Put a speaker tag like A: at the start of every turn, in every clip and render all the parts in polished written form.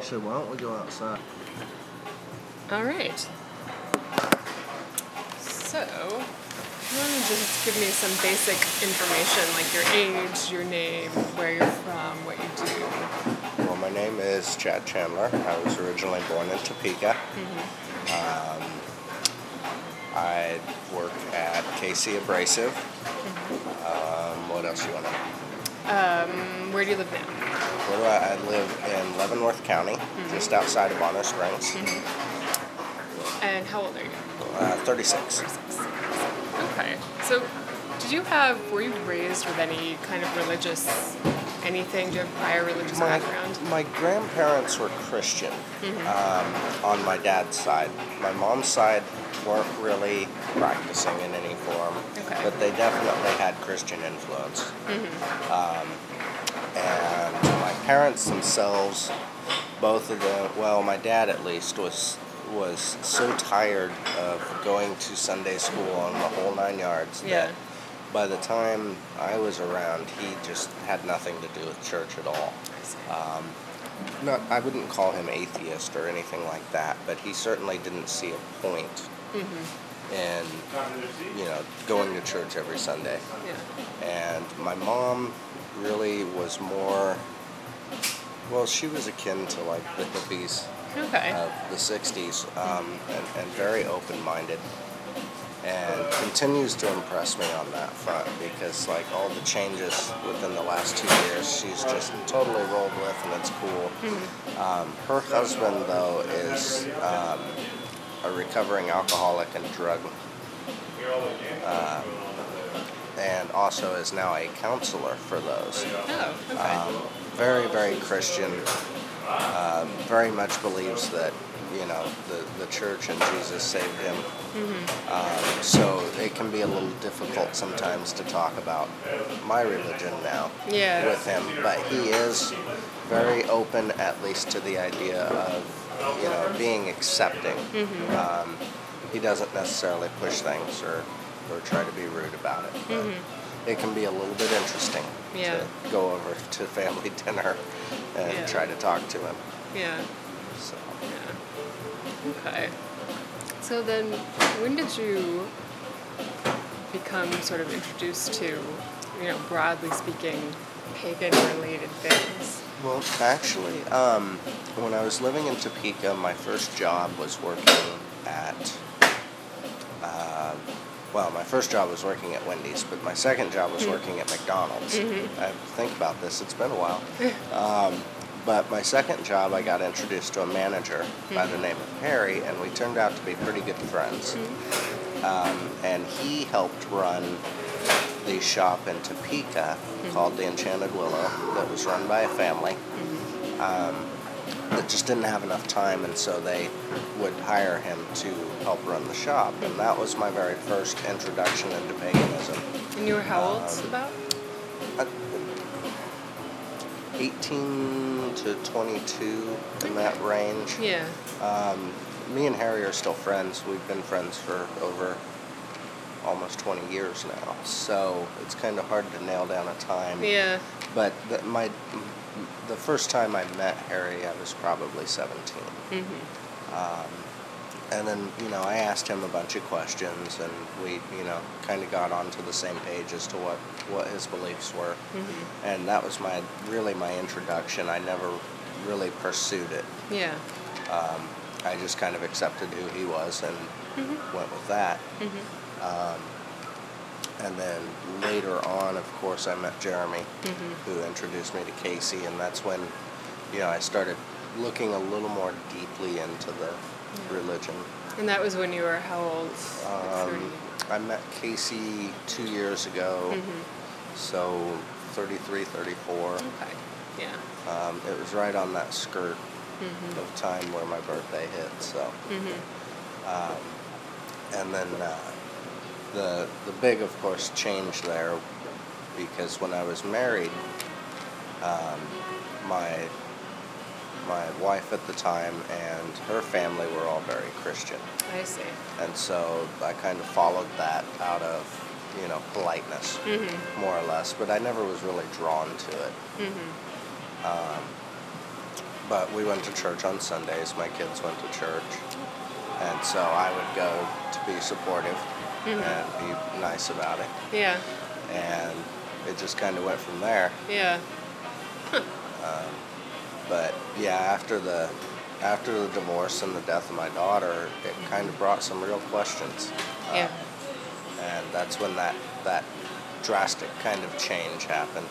A: Actually, why don't we go outside?
B: All right. So, you want to just give me some basic information, like your age, your name, where you're from, what you do?
C: Well, my name is Chad Chandler. I was originally born in Topeka. I work at KC Abrasive. What else do you want to know?
B: Where do you live now?
C: Where do I live in Leavenworth County, just outside of Bonner Springs.
B: And how old are you?
C: 36.
B: 36. Okay. So, were you raised with any kind of religious anything? Do you have prior religious background?
C: My grandparents were Christian on my dad's side. My mom's side weren't really practicing in any form, but they definitely had Christian influence. And my parents themselves, both of them, well, my dad at least, was so tired of going to Sunday school and the whole 9 yards that by the time I was around, he just had nothing to do with church at all. I wouldn't call him atheist or anything like that, but he certainly didn't see a point in, going to church every Sunday. And my mom really was more, well, she was akin to like the hippies of the 60s, and very open-minded, and continues to impress me on that front, because like all the changes within the last 2 years she's just totally rolled with, and it's cool. Her husband though is a recovering alcoholic and drug, and also is now a counselor for those. Very, very Christian. Very much believes that, the church and Jesus saved him. So it can be a little difficult sometimes to talk about my religion now with him. But he is very open, at least to the idea of, being accepting. He doesn't necessarily push things or try to be rude about it. But it can be a little bit interesting to go over to family dinner and try to talk to him. So.
B: Okay. So then, when did you become sort of introduced to, broadly speaking, pagan-related things?
C: Well, actually, when I was living in Topeka, my first job was working at, my first job was working at Wendy's, but my second job was working at McDonald's. I have to think about this, it's been a while. But my second job, I got introduced to a manager by the name of Harry, and we turned out to be pretty good friends. And he helped run the shop in Topeka called the Enchanted Willow, that was run by a family that just didn't have enough time, and so they would hire him to help run the shop. And that was my very first introduction into paganism.
B: And you were how old about?
C: 18 to 22, in that range. Me and Harry are still friends. We've been friends for over almost 20 years now, so it's kind of hard to nail down a time. But the first time I met Harry, I was probably 17. And then, I asked him a bunch of questions, and we, kind of got onto the same page as to what his beliefs were. And that was really my introduction. I never really pursued it. I just kind of accepted who he was and went with that. And then later on, of course, I met Jeremy, who introduced me to Casey, and that's when, I started looking a little more deeply into the religion.
B: And that was when you were how old? 30?
C: I met Casey 2 years ago, so 33, 34. It was right on that skirt of time where my birthday hit, so. And then the big, of course, change there, because when I was married, my wife at the time and her family were all very Christian.
B: I see.
C: And so I kind of followed that out of, politeness, more or less, but I never was really drawn to it. but we went to church on Sundays. My kids went to church, and so I would go to be supportive and be nice about it,
B: Yeah.
C: and it just kind of went from there.
B: Yeah.
C: But yeah, after the divorce and the death of my daughter, it kind of brought some real questions,
B: Yeah.
C: and that's when that drastic kind of change happened.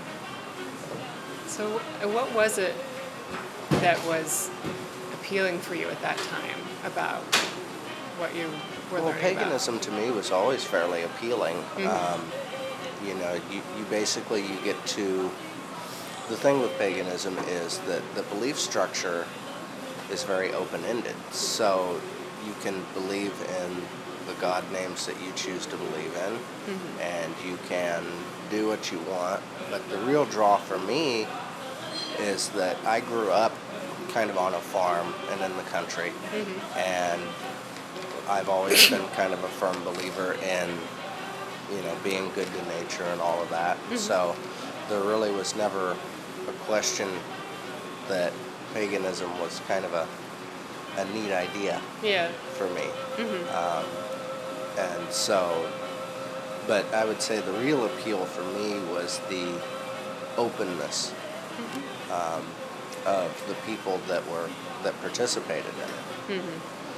B: So, what was it that was appealing for you at that time about what you were
C: Well,
B: learning
C: paganism to me was always fairly appealing. You know, you basically you get to the thing with paganism is that the belief structure is very open-ended. So you can believe in the God names that you choose to believe in, and you can do what you want. But the real draw for me is that I grew up kind of on a farm and in the country, and I've always been kind of a firm believer in, you know, being good to nature and all of that. So there really was never a question that paganism was kind of a neat idea
B: about? Yeah.
C: for me. And so, but I would say the real appeal for me was the openness of the people that participated in it.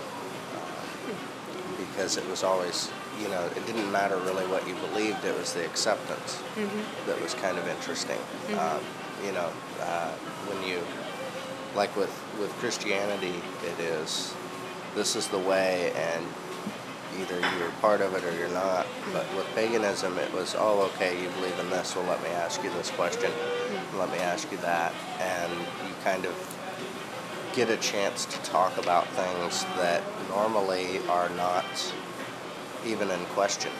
C: Because it was always, you know, it didn't matter really what you believed, it was the acceptance that was kind of interesting. You know, when you, like with Christianity, this is the way, and either you're part of it or you're not. But with paganism, it was, oh, okay, you believe in this, well, let me ask you this question, let me ask you that, and you kind of get a chance to talk about things that normally are not even in question.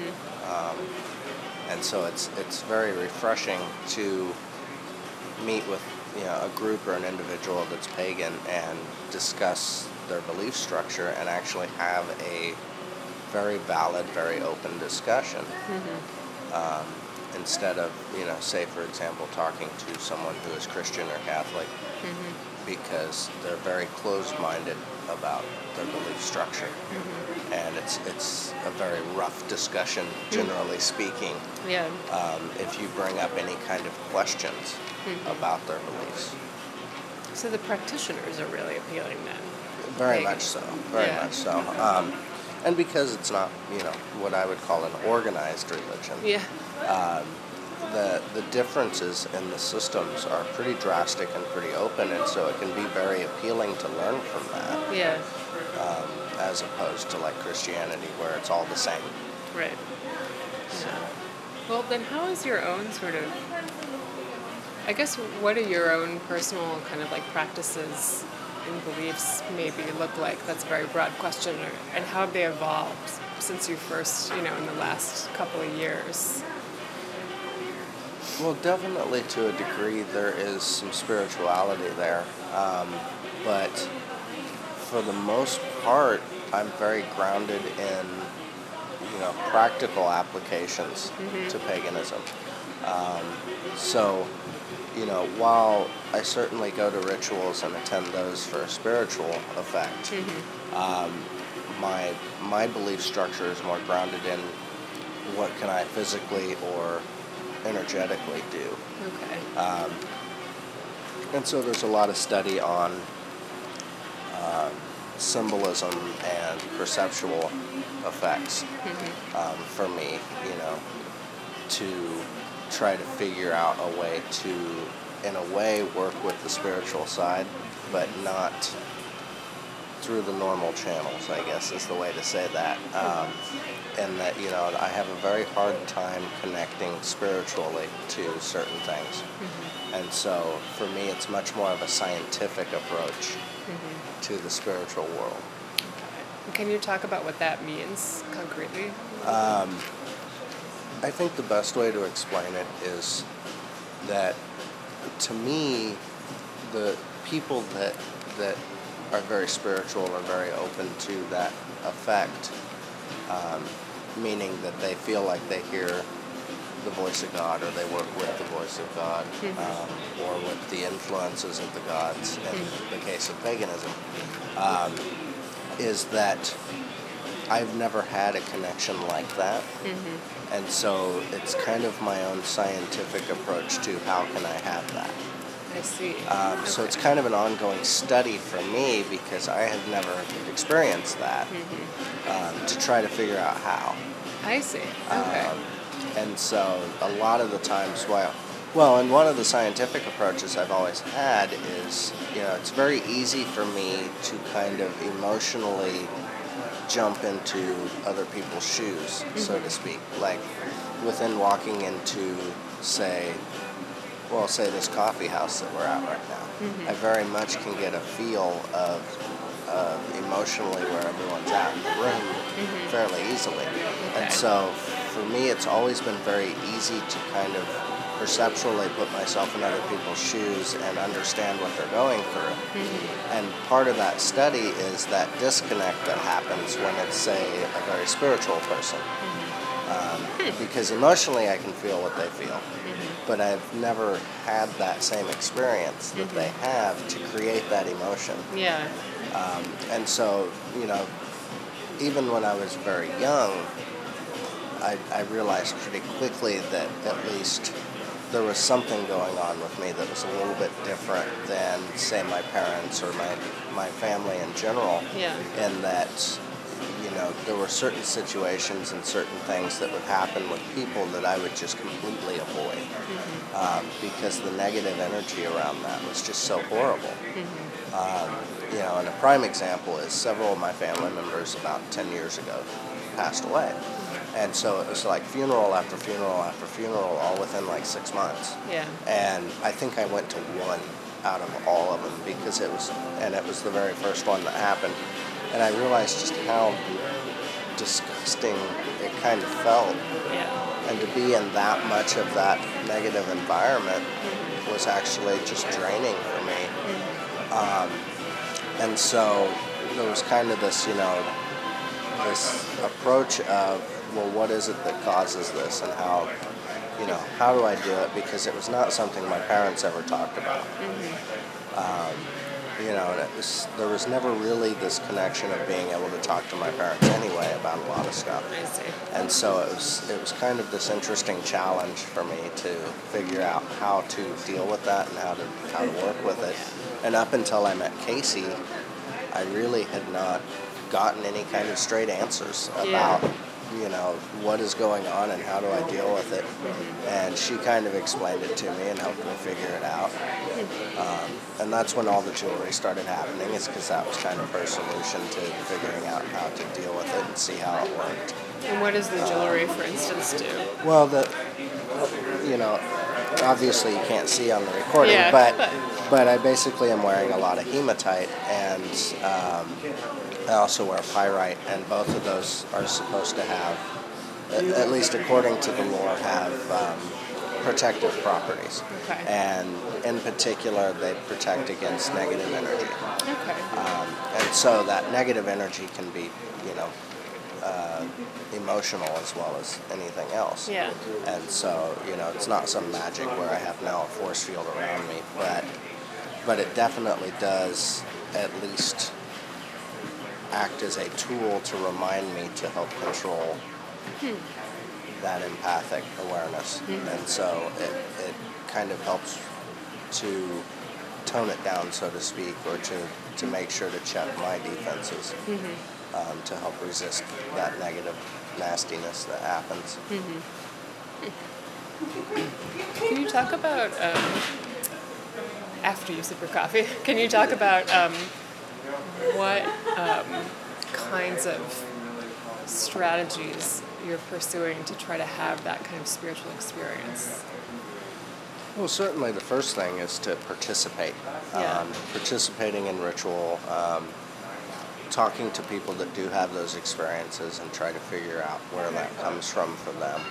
C: And so it's very refreshing to meet with, you know, a group or an individual that's pagan and discuss their belief structure and actually have a very valid, very open discussion. Instead of, you know, say for example, talking to someone who is Christian or Catholic, because they're very closed-minded about their belief structure, and it's a very rough discussion, generally speaking.
B: Yeah.
C: If you bring up any kind of questions about their beliefs.
B: So the practitioners are really appealing then.
C: Very
B: Pagan.
C: much so. Very
B: Yeah.
C: much so. And because it's not, you know, what I would call an organized religion,
B: Yeah.
C: the differences in the systems are pretty drastic and pretty open, and so it can be very appealing to learn from that,
B: Yeah.
C: as opposed to like Christianity, where it's all the same.
B: Right. Yeah. Well, then how is your own sort of, I guess, what are your own personal kind of like practices and beliefs maybe look like? That's a very broad question. And how have they evolved since you first, you know, in the last couple of years?
C: Well, definitely to a degree there is some spirituality there, but for the most part, I'm very grounded in, you know, practical applications to paganism. So, you know, while I certainly go to rituals and attend those for a spiritual effect, my belief structure is more grounded in what can I physically or energetically do.
B: Okay.
C: And so there's a lot of study on symbolism and perceptual effects for me, you know, to try to figure out a way to, in a way, work with the spiritual side, but not through the normal channels, I guess is the way to say that. And that, you know, I have a very hard time connecting spiritually to certain things. And so for me, it's much more of a scientific approach to the spiritual world.
B: And can you talk about what that means concretely?
C: I think the best way to explain it is that, to me, the people that are very spiritual are very open to that effect, meaning that they feel like they hear the voice of God, or they work with the voice of God, or with the influences of the gods in the case of paganism, is that I've never had a connection like that. And so it's kind of my own scientific approach to how can I have that.
B: I see.
C: So it's kind of an ongoing study for me because I have never experienced that, to try to figure out how.
B: I see. Okay.
C: And so a lot of the times, and one of the scientific approaches I've always had is, it's very easy for me to kind of emotionally jump into other people's shoes, so to speak. Like within walking into, say this coffee house that we're at right now, I very much can get a feel of emotionally where everyone's at in the room fairly easily.
B: Okay.
C: And so for me, it's always been very easy to kind of perceptually put myself in other people's shoes and understand what they're going through. And part of that study is that disconnect that happens when it's, say, a very spiritual person. Because emotionally I can feel what they feel, but I've never had that same experience that they have to create that emotion.
B: Yeah.
C: And so, even when I was very young, I realized pretty quickly that at least there was something going on with me that was a little bit different than, say, my parents or my family in general.
B: Yeah.
C: And that, there were certain situations and certain things that would happen with people that I would just completely avoid, because the negative energy around that was just so horrible. And a prime example is several of my family members about 10 years ago passed away. And so it was like funeral after funeral after funeral, all within like 6 months.
B: Yeah.
C: And I think I went to one out of all of them because it was the very first one that happened. And I realized just how disgusting it kind of felt.
B: Yeah.
C: And to be in that much of that negative environment was actually just draining for me. And so there was kind of this, this approach of, well, what is it that causes this, and how do I do it? Because it was not something my parents ever talked about. And there was never really this connection of being able to talk to my parents anyway about a lot of stuff.
B: I see.
C: And so it was kind of this interesting challenge for me to figure out how to deal with that and how to work with it. And up until I met Casey, I really had not gotten any kind of straight answers about what is going on and how do I deal with it. And she kind of explained it to me and helped me figure it out. And that's when all the jewelry started happening, is because that was kind of her solution to figuring out how to deal with it and see how it worked.
B: And what does the jewelry, for instance, do?
C: Well, obviously you can't see on the recording, but I basically am wearing a lot of hematite, and I also wear pyrite, and both of those are supposed to have, at least according to the lore, have protective properties.
B: Okay.
C: And in particular, they protect against negative energy.
B: Okay.
C: And so that negative energy can be, emotional as well as anything else.
B: Yeah.
C: And so, it's not some magic where I have now a force field around me, but it definitely does at least act as a tool to remind me to help control that empathic awareness. And so it kind of helps to tone it down, so to speak, or to make sure to check my defenses, to help resist that negative nastiness that happens.
B: Can you talk about, after you sip your coffee, can you talk about what kinds of strategies you're pursuing to try to have that kind of spiritual experience?
C: Well, certainly the first thing is to participate.
B: Yeah.
C: Participating in ritual, talking to people that do have those experiences and try to figure out where that comes from for them.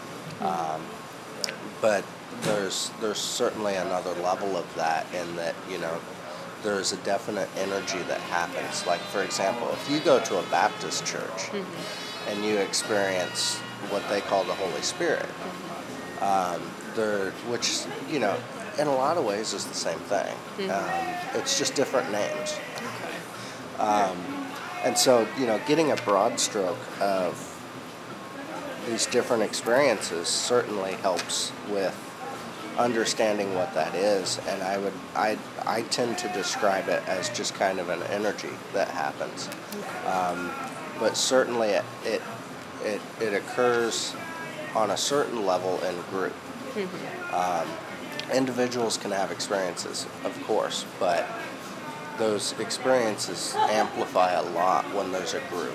C: But there's certainly another level of that in that, there's a definite energy that happens. Like, for example, if you go to a Baptist church and you experience what they call the Holy Spirit, which, you know, in a lot of ways is the same thing. It's just different names.
B: Okay.
C: And so, you know, getting a broad stroke of these different experiences certainly helps with understanding what that is. And I tend to describe it as just kind of an energy that happens. But certainly it occurs on a certain level in group. Individuals can have experiences, of course, but those experiences amplify a lot when there's a group.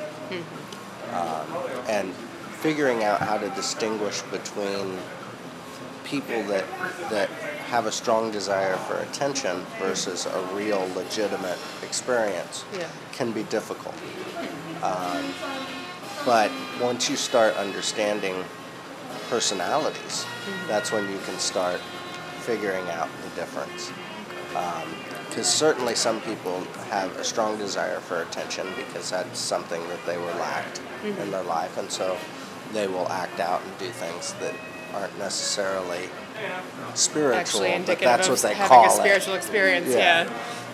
C: And figuring out how to distinguish between people that have a strong desire for attention versus a real legitimate experience can be difficult. But once you start understanding personalities, that's when you can start figuring out the difference. Because certainly some people have a strong desire for attention because that's something that they were lacked in their life, and so they will act out and do things that aren't necessarily spiritual,
B: Actually
C: but
B: indicative
C: that's
B: of
C: what they
B: having
C: call
B: a spiritual experience.
C: Yeah.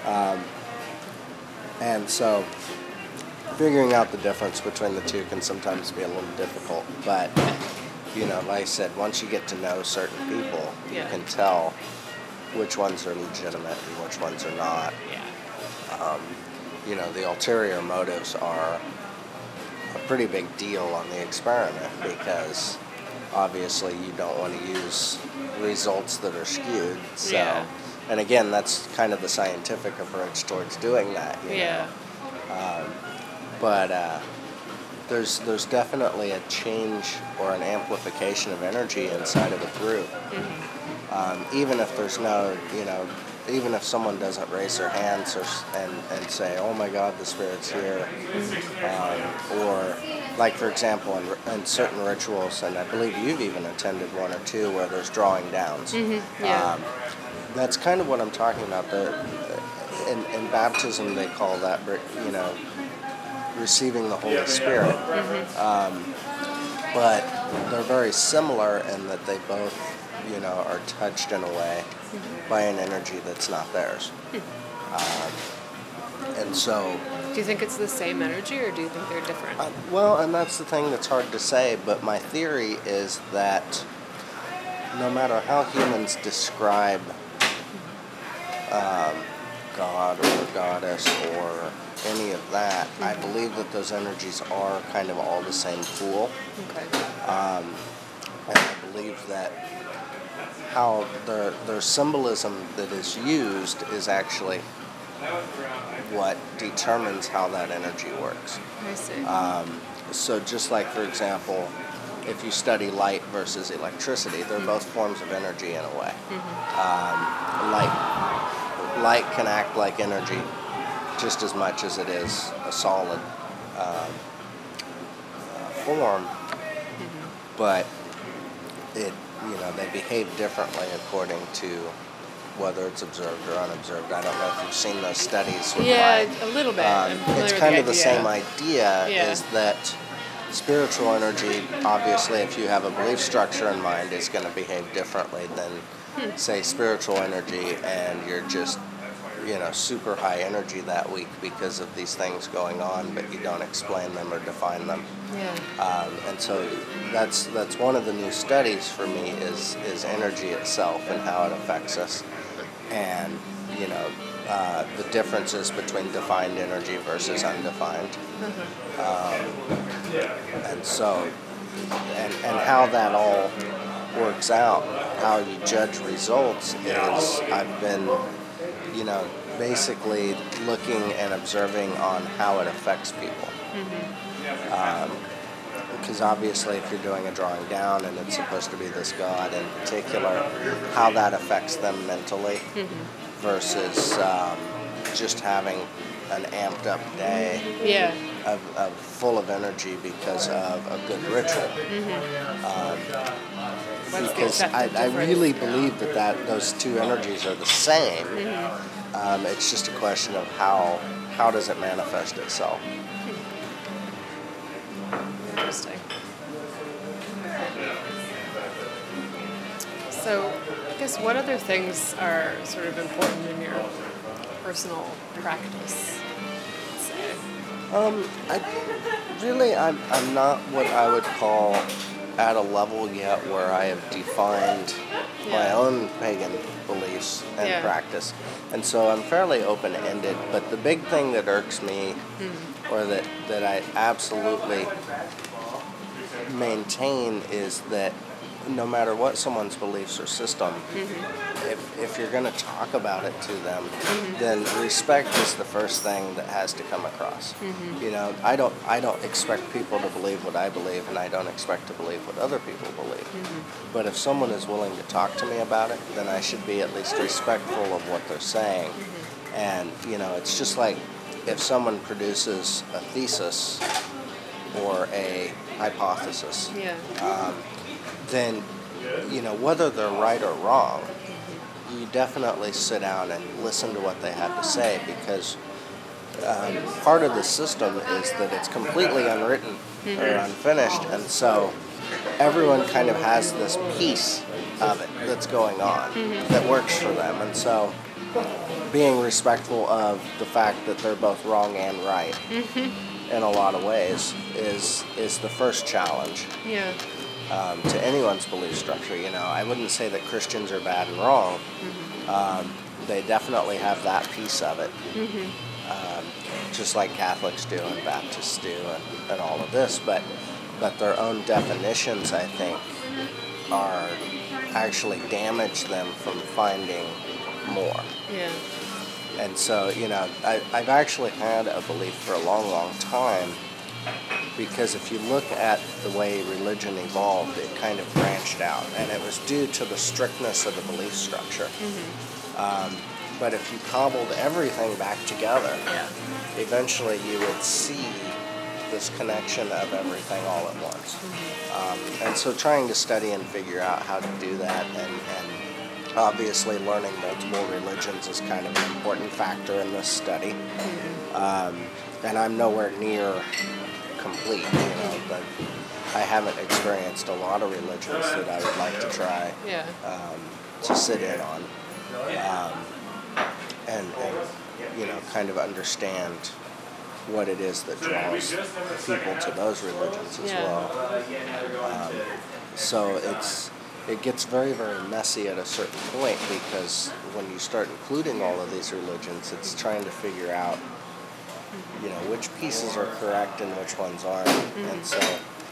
C: And so figuring out the difference between the two can sometimes be a little difficult, but you know, like I said, once you get to know certain people, you can tell which ones are legitimate and which ones are not. You know, the ulterior motives are a pretty big deal on the experiment because obviously you don't want to use results that are skewed. So, and again, that's kind of the scientific approach towards doing that. You know? But there's definitely a change or an amplification of energy inside of a group. Even if there's no, you know, even if someone doesn't raise their hands and say, oh my God, the Spirit's here. Or like, for example, in certain rituals, and I believe you've even attended one or two where there's drawing downs. That's kind of what I'm talking about. In baptism, they call that, you know, receiving the Holy Spirit. But they're very similar in that they both, you know, are touched in a way by an energy that's not theirs. And so...
B: Do you think it's the same energy, or do you think they're different?
C: Well, and that's the thing that's hard to say, but my theory is that no matter how humans describe God or goddess or any of that, I believe that those energies are kind of all the same pool. And I believe that how their symbolism that is used is actually what determines how that energy works.
B: I see.
C: So just like, for example, if you study light versus electricity, they're both forms of energy in a way. Light can act like energy just as much as it is a solid form, but it, you know, they behave differently according to whether it's observed or unobserved. I don't know if you've seen those studies with light.
B: A little bit.
C: It's kind of the same idea, is that spiritual energy, obviously, if you have a belief structure in mind, is going to behave differently than, say, spiritual energy, and you're just, you know, super high energy that week because of these things going on, but you don't explain them or define them. And so that's one of the new studies for me is energy itself and how it affects us, and you know, the differences between defined energy versus undefined. And so and how that all works out, how you judge results is, I've been, you know, basically looking and observing on how it affects people. Because obviously if you're doing a drawing down and it's supposed to be this God in particular, how that affects them mentally versus just having an amped up day of full of energy because of a good ritual. Because I really believe that those two energies are the same. It's just a question of how does it manifest itself.
B: Interesting. So, I guess what other things are sort of important in your personal practice? Let's say.
C: I'm not what I would call at a level yet where I have defined my
B: Yeah.
C: own pagan beliefs and
B: Yeah.
C: practice. And so I'm fairly open-ended, but the big thing that irks me or that I absolutely maintain is that no matter what someone's beliefs or system, if you're going to talk about it to them, then respect is the first thing that has to come across. You know, I don't expect people to believe what I believe, and I don't expect to believe what other people believe. But if someone is willing to talk to me about it, then I should be at least respectful of what they're saying. And you know, it's just like if someone produces a thesis or a hypothesis,
B: Yeah.
C: then, you know, whether they're right or wrong, you definitely sit down and listen to what they have to say, because part of the system is that it's completely unwritten or unfinished, and so everyone kind of has this piece of it that's going on that works for them, and so being respectful of the fact that they're both wrong and right in a lot of ways is the first challenge
B: Yeah.
C: to anyone's belief structure. You know, I wouldn't say that Christians are bad and wrong. They definitely have that piece of it, just like Catholics do and Baptists do and all of this. But their own definitions, I think, are actually damage them from finding more.
B: Yeah.
C: And so, you know, I've actually had a belief for a long, long time, because if you look at the way religion evolved, it kind of branched out, and it was due to the strictness of the belief structure. But if you cobbled everything back together,
B: Yeah.
C: eventually you would see this connection of everything all at once. And so trying to study and figure out how to do that, and obviously learning multiple religions is kind of an important factor in this study. And I'm nowhere near complete, you know, but I haven't experienced a lot of religions that I would like to try
B: Yeah.
C: to sit in on, and you know, kind of understand what it is that draws people to those religions as
B: Yeah.
C: well. So it gets very, very messy at a certain point, because when you start including all of these religions, it's trying to figure out, you know, which pieces are correct and which ones aren't. And so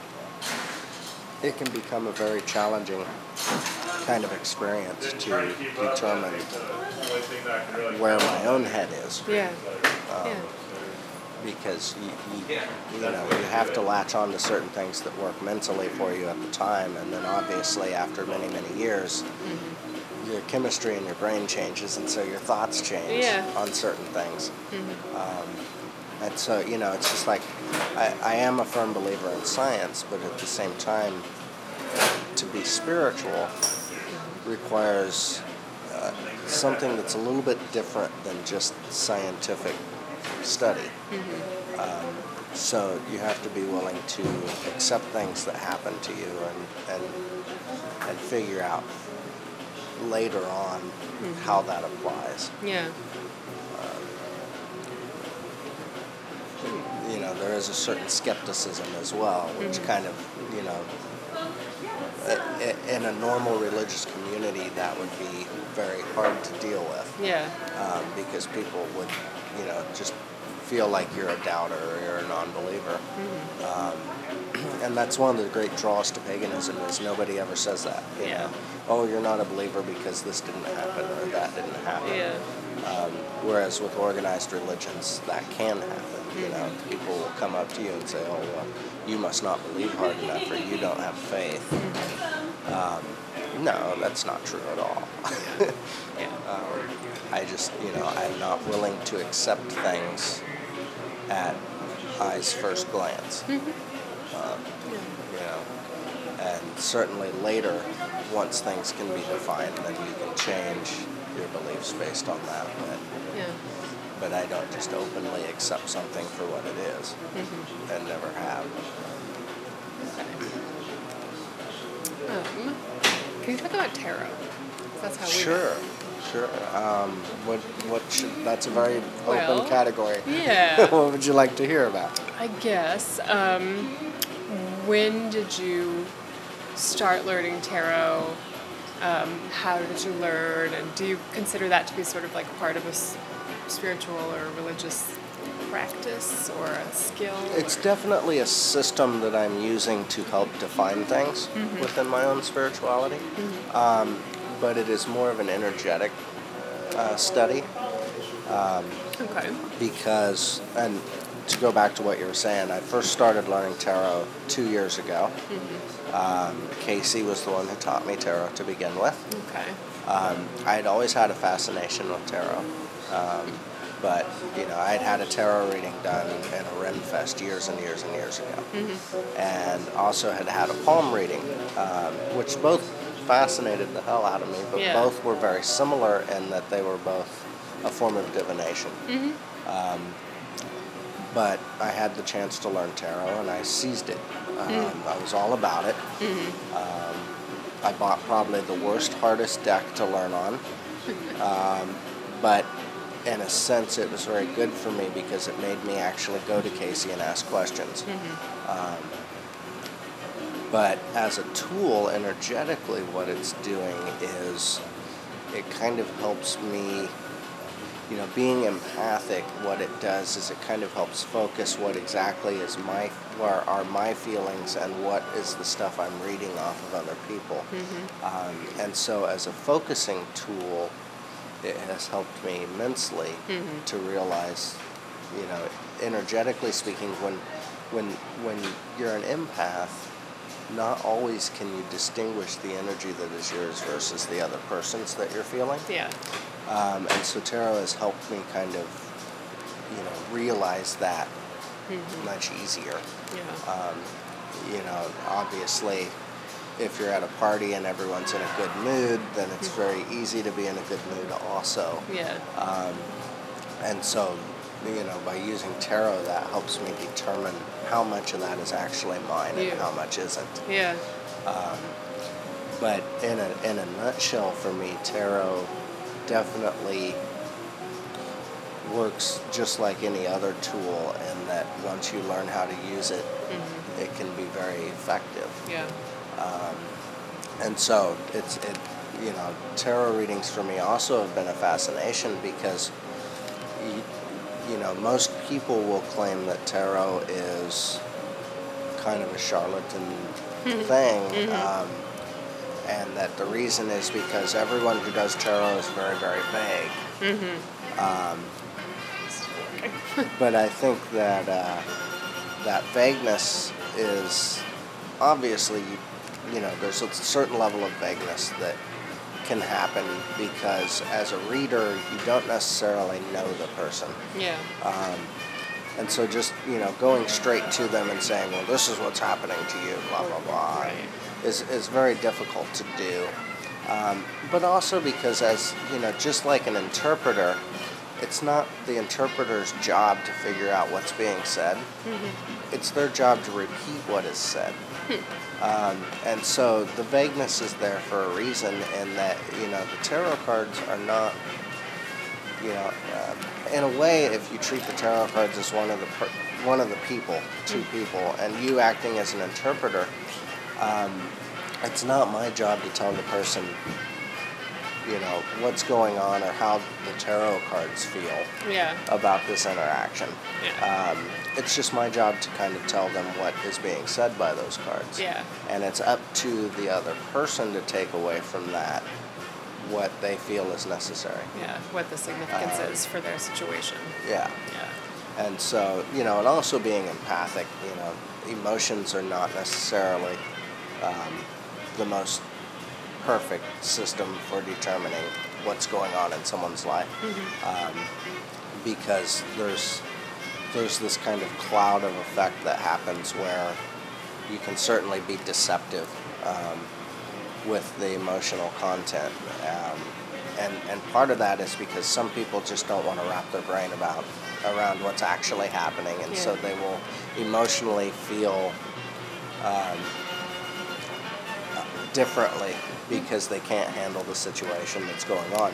C: it can become a very challenging kind of experience to determine where my own head is.
B: Yeah. Yeah.
C: Because you know, you have to latch on to certain things that work mentally for you at the time, and then obviously after many, many years, your chemistry in your brain changes, and so your thoughts change on certain things. And so, you know, it's just like, I am a firm believer in science, but at the same time, to be spiritual requires something that's a little bit different than just scientific study. So you have to be willing to accept things that happen to you, and figure out later on how that applies.
B: Yeah.
C: You know, there is a certain skepticism as well, which kind of, you know, in a normal religious community, that would be very hard to deal with.
B: Yeah.
C: Because people would, you know, just feel like you're a doubter or you're a non-believer. And that's one of the great draws to paganism, is nobody ever says that. You know? Oh, you're not a believer because this didn't happen or that didn't happen.
B: Yeah.
C: Whereas with organized religions, that can happen. You know, people will come up to you and say, "Oh, well, you must not believe hard enough, or you don't have faith." No, that's not true at all. I just, you know, I'm not willing to accept things at eyes first glance. You know, and certainly later, once things can be defined, then you can change your beliefs based on that. But I don't just openly accept something for what it is, and never have.
B: Can you talk about tarot? That's how we
C: Sure,
B: met.
C: sure. What should, that's a very
B: Well,
C: open category.
B: yeah.
C: What would you like to hear about?
B: I guess. When did you start learning tarot? How did you learn? And do you consider that to be sort of like part of a spiritual or religious practice or a skill?
C: It's definitely a system that I'm using to help define things within my own spirituality. But it is more of an energetic study
B: Okay.
C: because, and to go back to what you were saying, I first started learning tarot 2 years ago. Casey was the one who taught me tarot to begin with.
B: Okay.
C: I had always had a fascination with tarot, but I had a tarot reading done in a Ren Fest years and years and years ago, and also had a palm reading, which both fascinated the hell out of me, but
B: Yeah.
C: both were very similar in that they were both a form of divination. But I had the chance to learn tarot, and I seized it. I was all about it. I bought probably the worst, hardest deck to learn on, but in a sense it was very good for me because it made me actually go to Casey and ask questions. But as a tool, energetically, what it's doing is it kind of helps me, being empathic, what it does is it kind of helps focus what exactly is where are my feelings and what is the stuff I'm reading off of other people. And so as a focusing tool, it has helped me immensely to realize, energetically speaking, when you're an empath, not always can you distinguish the energy that is yours versus the other person's that you're feeling.
B: Yeah.
C: And so tarot has helped me kind of, realize that much easier.
B: Yeah.
C: Obviously, if you're at a party and everyone's in a good mood, then it's very easy to be in a good mood also.
B: Yeah.
C: And so, by using tarot, that helps me determine how much of that is actually mine
B: Yeah.
C: and how much isn't.
B: Yeah.
C: But in a nutshell, for me, tarot definitely works just like any other tool, in that once you learn how to use it, it can be very effective.
B: Yeah.
C: And so tarot readings for me also have been a fascination because most people will claim that tarot is kind of a charlatan thing, and that the reason is because everyone who does tarot is very, very vague. But I think that that vagueness is obviously, there's a certain level of vagueness that can happen because as a reader, you don't necessarily know the person.
B: Yeah.
C: And so just, going straight to them and saying, well, this is what's happening to you, blah, blah, blah,
B: Right.
C: is very difficult to do. But also because just like an interpreter, it's not the interpreter's job to figure out what's being said. It's their job to repeat what is said. And so the vagueness is there for a reason, in that, the tarot cards are not, in a way, if you treat the tarot cards as one of the people, two people, and you acting as an interpreter, it's not my job to tell the person, what's going on or how the tarot cards feel
B: Yeah.
C: about this interaction.
B: Yeah.
C: It's just my job to kind of tell them what is being said by those cards.
B: Yeah.
C: And it's up to the other person to take away from that what they feel is necessary.
B: Yeah. What the significance is for their situation.
C: Yeah.
B: Yeah.
C: And so, and also being empathic, emotions are not necessarily the most perfect system for determining what's going on in someone's life, because there's this kind of cloud of effect that happens where you can certainly be deceptive with the emotional content, and part of that is because some people just don't want to wrap their brain around what's actually happening, and so they will emotionally feel differently because they can't handle the situation that's going on.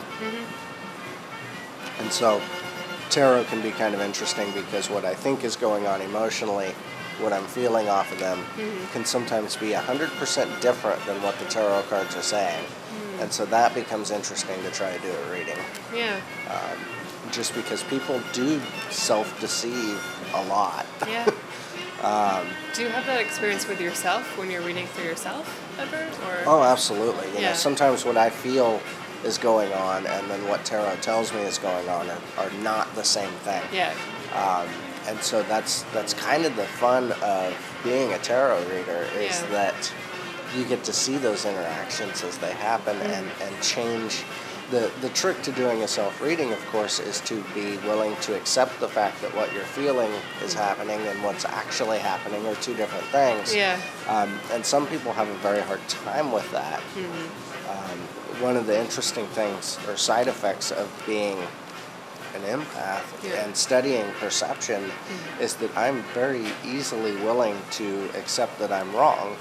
C: And so tarot can be kind of interesting because what I think is going on emotionally, what I'm feeling off of them, can sometimes be 100% different than what the tarot cards are saying. And so that becomes interesting to try to do a reading.
B: Yeah.
C: Just because people do self-deceive a lot.
B: Yeah. Do you have that experience with yourself when you're reading for yourself ever? Or?
C: Oh, absolutely. You
B: Yeah.
C: know, sometimes what I feel is going on and then what tarot tells me is going on are not the same thing.
B: Yeah.
C: And so that's kind of the fun of being a tarot reader is
B: Yeah.
C: that you get to see those interactions as they happen and change. The trick to doing a self-reading, of course, is to be willing to accept the fact that what you're feeling is happening and what's actually happening are two different things.
B: Yeah.
C: And some people have a very hard time with that. One of the interesting things or side effects of being an empath and studying perception is that I'm very easily willing to accept that I'm wrong.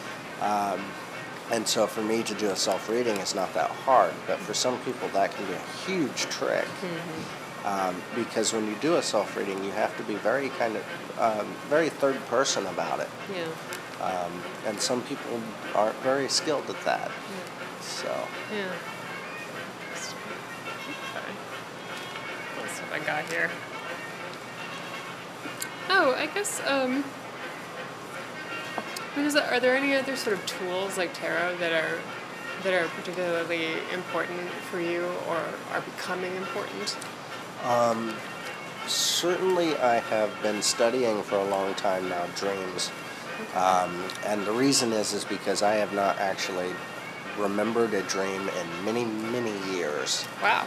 C: And so for me to do a self-reading is not that hard, but for some people that can be a huge trick. Because when you do a self-reading, you have to be very kind of, very third person about it.
B: Yeah.
C: And some people aren't very skilled at that. So.
B: Yeah. Okay. What else have I got here? Oh, I guess, are there any other sort of tools like tarot that are particularly important for you or are becoming important?
C: Certainly I have been studying for a long time now dreams. And the reason is because I have not actually remembered a dream in many, many years.
B: Wow.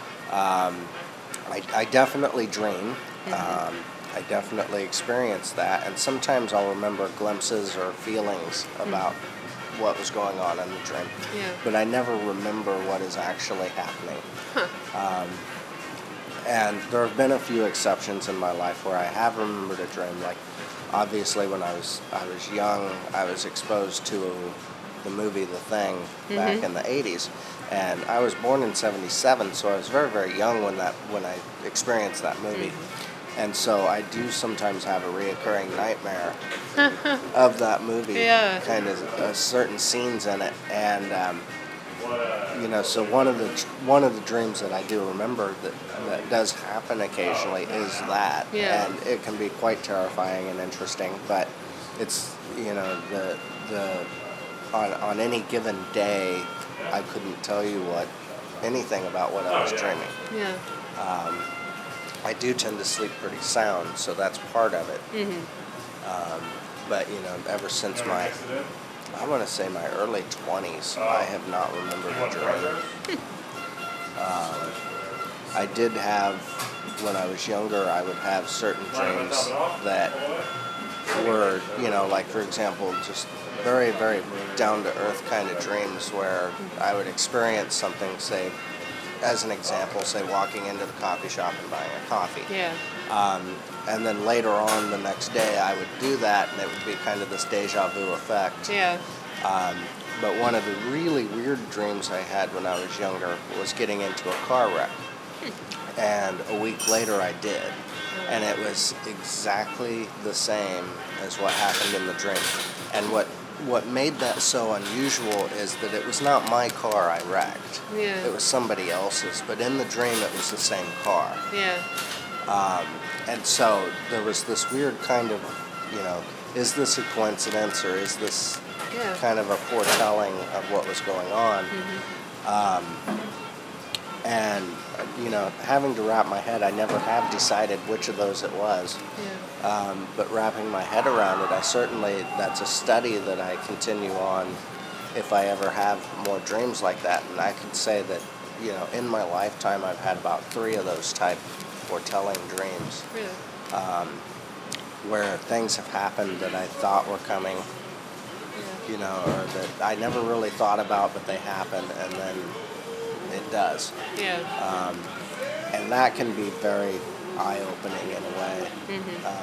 C: I definitely dream. I definitely experience that, and sometimes I'll remember glimpses or feelings about what was going on in the dream.
B: Yeah.
C: But I never remember what is actually happening. And there have been a few exceptions in my life where I have remembered a dream. Like, obviously, when I was young, I was exposed to the movie The Thing back in the 80s. And I was born in 77, so I was very, very young when I experienced that movie. And so I do sometimes have a reoccurring nightmare of that movie, kind of certain scenes in it. And, so one of the dreams that I do remember that does happen occasionally is that.
B: Yeah.
C: And it can be quite terrifying and interesting, but it's, on any given day, I couldn't tell you anything about what I was dreaming.
B: Yeah.
C: I do tend to sleep pretty sound, so that's part of it. But, ever since I want to say my early 20s, I have not remembered a dream. I did have, when I was younger, I would have certain dreams that were, like, for example, just very, very down-to-earth kind of dreams where I would experience something, say, as an example, say walking into the coffee shop and buying a coffee.
B: Yeah.
C: And then later on the next day I would do that and it would be kind of this deja vu effect.
B: Yeah.
C: But one of the really weird dreams I had when I was younger was getting into a car wreck. And a week later I did. And it was exactly the same as what happened in the dream. And what made that so unusual is that it was not my car I wrecked.
B: Yeah.
C: It was somebody else's, but in the dream it was the same car.
B: Yeah.
C: And so there was this weird kind of, is this a coincidence or is this kind of a foretelling of what was going on? And, having to wrap my head, I never have decided which of those it was.
B: Yeah.
C: But wrapping my head around it, that's a study that I continue on if I ever have more dreams like that. And I can say that, in my lifetime, I've had about 3 of those type foretelling dreams.
B: Really?
C: Where things have happened that I thought were coming, or that I never really thought about, but they happen, and then it does.
B: Yeah.
C: And that can be very eye-opening in a way.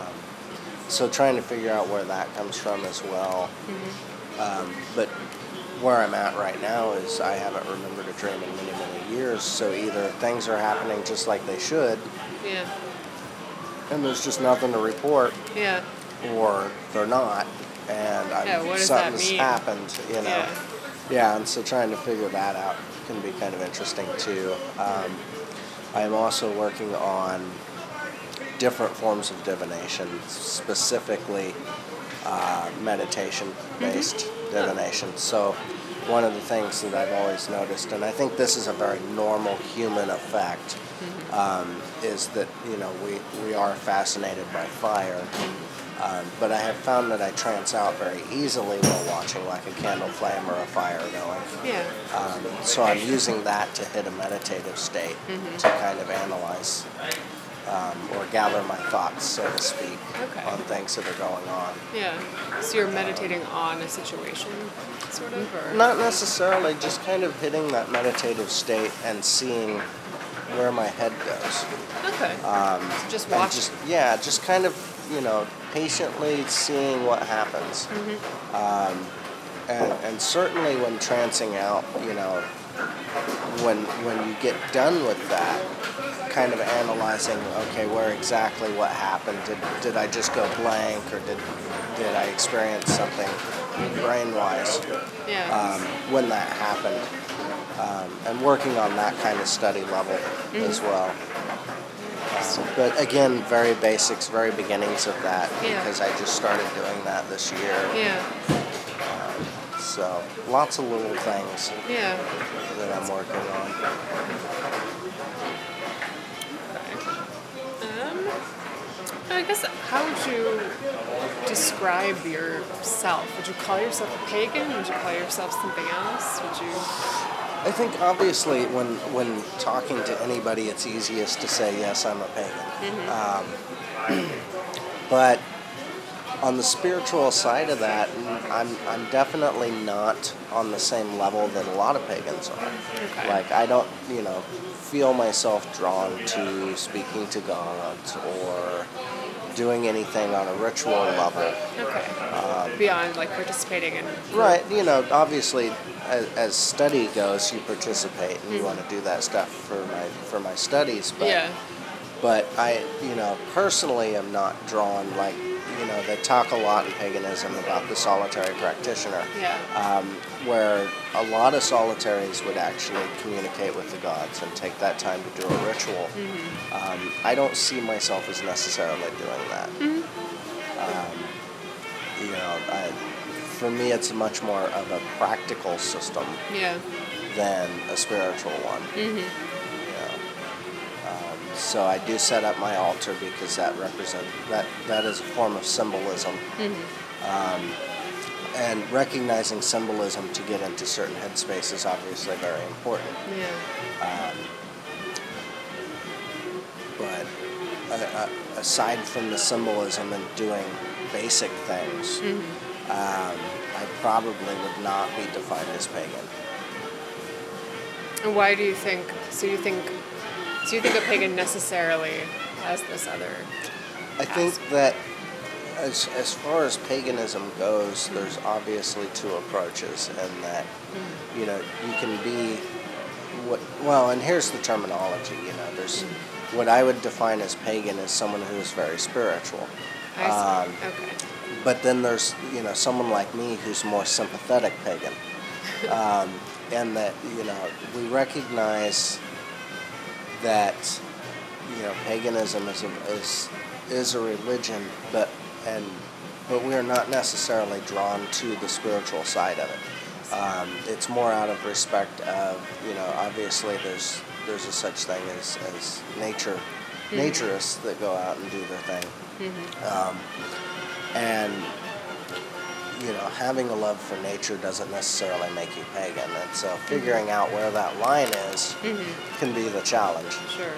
C: So trying to figure out where that comes from as well. But where I'm at right now is I haven't remembered a dream in many, many years. So either things are happening just like they should,
B: Yeah.
C: and there's just nothing to report,
B: Yeah.
C: or they're not, and
B: What does that
C: something's
B: mean?
C: happened,
B: Yeah.
C: Yeah, and so trying to figure that out can be kind of interesting too. I'm also working on different forms of divination, specifically meditation-based divination. So one of the things that I've always noticed, and I think this is a very normal human effect, is that we are fascinated by fire. But I have found that I trance out very easily while watching like a candle flame or a fire going.
B: Yeah.
C: So I'm using that to hit a meditative state to kind of analyze or gather my thoughts, so to speak, on things that are going on.
B: Yeah. So you're meditating on a situation, sort of? Or?
C: Not necessarily, just kind of hitting that meditative state and seeing where my head goes.
B: Okay. So just watching.
C: Just kind of, patiently seeing what happens. And certainly when trancing out, when you get done with that, kind of analyzing, okay, where exactly what happened? Did I just go blank, or did I experience something brain-wise when that happened? And working on that kind of study level as well. But again, very basics, very beginnings of that, because I just started doing that this year.
B: Yeah.
C: So lots of little things that I'm working on.
B: I guess, how would you describe yourself? Would you call yourself a pagan? Would you call yourself something else? Would you?
C: I think obviously when talking to anybody, it's easiest to say, yes, I'm a pagan. But on the spiritual side of that, I'm definitely not on the same level that a lot of pagans are.
B: Okay.
C: Like, I don't, feel myself drawn to speaking to gods or doing anything on a ritual level.
B: Okay. Beyond like participating in.
C: Right. Obviously, as study goes, you participate and you want to do that stuff for my studies. But but I, personally am not drawn, like, they talk a lot in paganism about the solitary practitioner, where a lot of solitaries would actually communicate with the gods and take that time to do a ritual. I don't see myself as necessarily doing that. For me, it's much more of a practical system than a spiritual one. So I do set up my altar because that is a form of symbolism. And recognizing symbolism to get into certain headspace is obviously very important. But aside from the symbolism and doing basic things, I probably would not be defined as pagan.
B: And why do you think? So you think a pagan necessarily has this other?
C: I think that as far as paganism goes, there's obviously two approaches, and that you can be and here's the terminology. There's what I would define as pagan is someone who is very spiritual.
B: I see. Okay.
C: But then there's someone like me who's more sympathetic pagan, and that we recognize that paganism is a religion, but we are not necessarily drawn to the spiritual side of it. It's more out of respect of obviously there's a such thing as naturists that go out and do their thing, and having a love for nature doesn't necessarily make you pagan, and so figuring out where that line is can be the challenge.
B: Sure.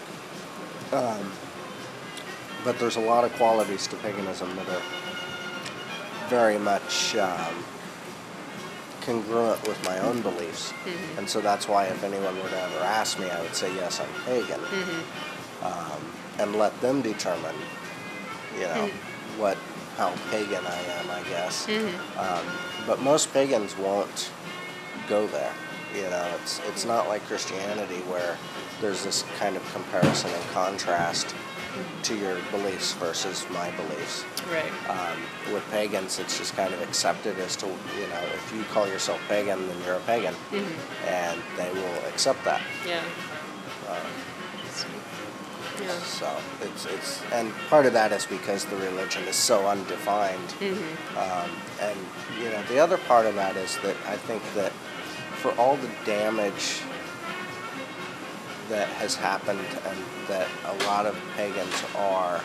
C: But there's a lot of qualities to paganism that are very much congruent with my own beliefs, and so that's why if anyone were to ever ask me, I would say yes, I'm pagan, and let them determine you know, how pagan I am, I guess.
B: Mm-hmm.
C: But most pagans won't go there. You know, it's not like Christianity where there's this kind of comparison and contrast to your beliefs versus my beliefs.
B: Right.
C: With pagans, it's just kind of accepted as to, you know, if you call yourself pagan, then you're a pagan, and they will accept that.
B: Yeah. Yeah.
C: So it's and part of that is because the religion is so undefined, and you know the other part of that is that I think that for all the damage that has happened and that a lot of pagans are,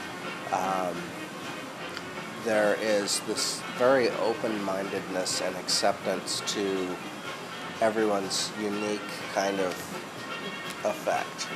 C: there is this very open-mindedness and acceptance to everyone's unique kind of effect.